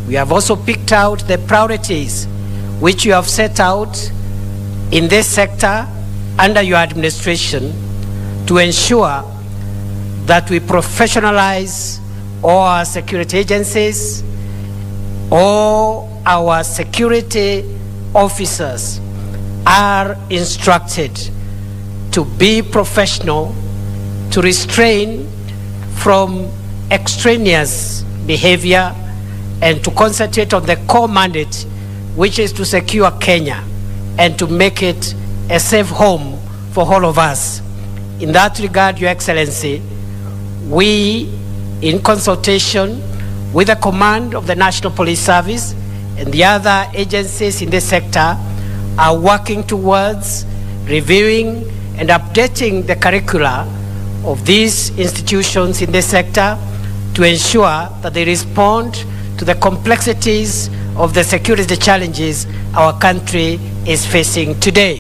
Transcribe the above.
We have also picked out the priorities which you have set out in this sector under your administration to ensure that we professionalize all our security agencies, all our security officers are instructed to be professional, to restrain from extraneous behavior, and to concentrate on the core mandate, which is to secure Kenya and to make it a safe home for all of us. In that regard, Your Excellency, we, in consultation with the command of the National Police Service and the other agencies in this sector, are working towards reviewing and updating the curricula of these institutions in this sector to ensure that they respond to the complexities of the security challenges our country is facing today.